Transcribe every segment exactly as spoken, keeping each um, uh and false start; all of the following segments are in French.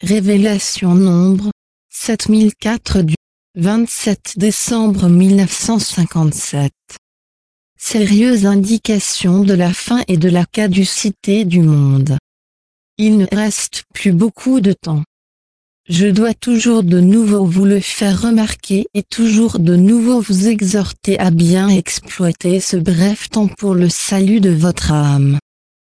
Révélation Nombre, sept mille quatre du vingt-sept décembre mille neuf cent cinquante-sept. Sérieuse indication de la fin et de la caducité du monde. Il ne reste plus beaucoup de temps. Je dois toujours de nouveau vous le faire remarquer et toujours de nouveau vous exhorter à bien exploiter ce bref temps pour le salut de votre âme.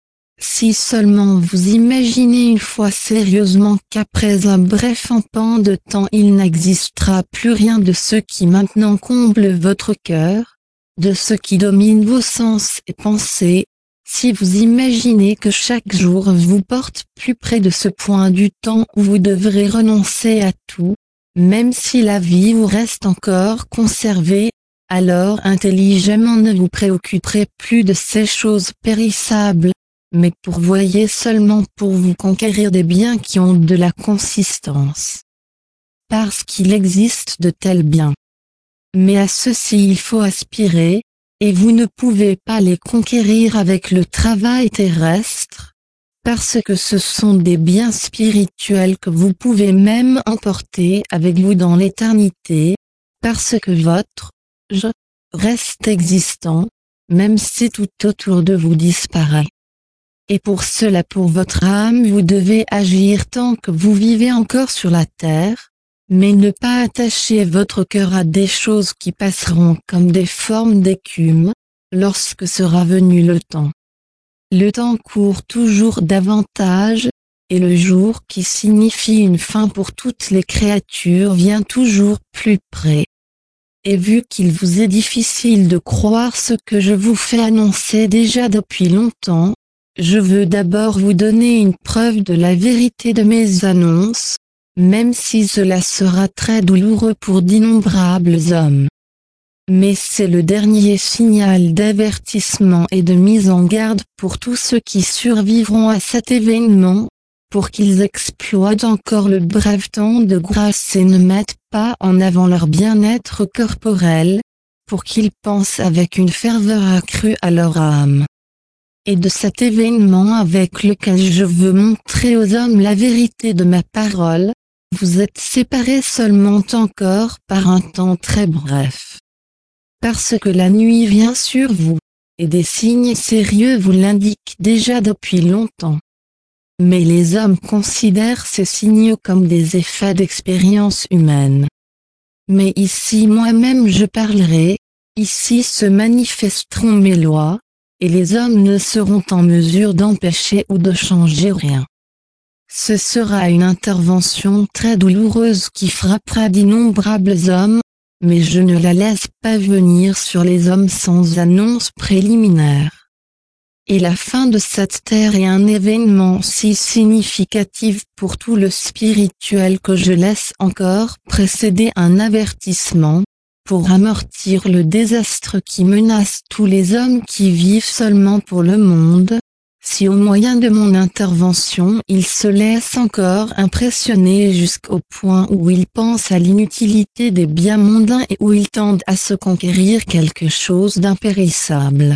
Si seulement vous imaginez une fois sérieusement qu'après un bref empan de temps il n'existera plus rien de ce qui maintenant comble votre cœur, de ce qui domine vos sens et pensées, si vous imaginez que chaque jour vous porte plus près de ce point du temps où vous devrez renoncer à tout, même si la vie vous reste encore conservée, alors intelligemment ne vous préoccuperez plus de ces choses périssables, mais pourvoyez seulement pour vous conquérir des biens qui ont de la consistance. Parce qu'il existe de tels biens. Mais à ceux-ci il faut aspirer, et vous ne pouvez pas les conquérir avec le travail terrestre, parce que ce sont des biens spirituels que vous pouvez même emporter avec vous dans l'éternité, parce que votre « je » reste existant, même si tout autour de vous disparaît. Et pour cela pour votre âme vous devez agir tant que vous vivez encore sur la terre, mais ne pas attacher votre cœur à des choses qui passeront comme des formes d'écume, lorsque sera venu le temps. Le temps court toujours davantage, et le jour qui signifie une fin pour toutes les créatures vient toujours plus près. Et vu qu'il vous est difficile de croire ce que je vous fais annoncer déjà depuis longtemps, je veux d'abord vous donner une preuve de la vérité de mes annonces, même si cela sera très douloureux pour d'innombrables hommes. Mais c'est le dernier signal d'avertissement et de mise en garde pour tous ceux qui survivront à cet événement, pour qu'ils exploitent encore le bref temps de grâce et ne mettent pas en avant leur bien-être corporel, pour qu'ils pensent avec une ferveur accrue à leur âme. Et de cet événement avec lequel je veux montrer aux hommes la vérité de ma parole, vous êtes séparés seulement encore par un temps très bref. Parce que la nuit vient sur vous, et des signes sérieux vous l'indiquent déjà depuis longtemps. Mais les hommes considèrent ces signaux comme des effets d'expérience humaine. Mais ici moi-même je parlerai, ici se manifesteront mes lois, et les hommes ne seront en mesure d'empêcher ou de changer rien. Ce sera une intervention très douloureuse qui frappera d'innombrables hommes, mais je ne la laisse pas venir sur les hommes sans annonce préliminaire. Et la fin de cette terre est un événement si significatif pour tout le spirituel que je laisse encore précéder un avertissement, pour amortir le désastre qui menace tous les hommes qui vivent seulement pour le monde, si au moyen de mon intervention ils se laissent encore impressionner jusqu'au point où ils pensent à l'inutilité des biens mondains et où ils tendent à se conquérir quelque chose d'impérissable.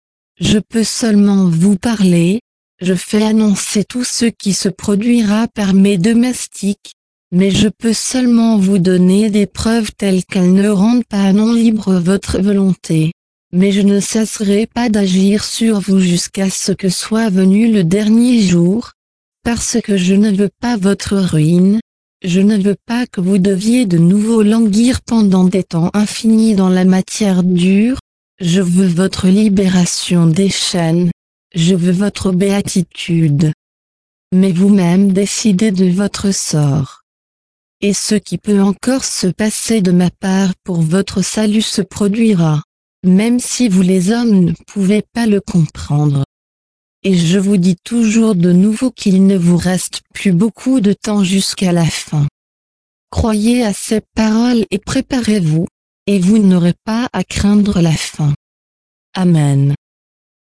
Je peux seulement vous parler, je fais annoncer tout ce qui se produira par mes domestiques, mais je peux seulement vous donner des preuves telles qu'elles ne rendent pas non libre votre volonté. Mais je ne cesserai pas d'agir sur vous jusqu'à ce que soit venu le dernier jour, parce que je ne veux pas votre ruine, je ne veux pas que vous deviez de nouveau languir pendant des temps infinis dans la matière dure, je veux votre libération des chaînes, je veux votre béatitude. Mais vous-même décidez de votre sort. Et ce qui peut encore se passer de ma part pour votre salut se produira, même si vous les hommes ne pouvez pas le comprendre. Et je vous dis toujours de nouveau qu'il ne vous reste plus beaucoup de temps jusqu'à la fin. Croyez à ces paroles et préparez-vous, et vous n'aurez pas à craindre la fin. Amen.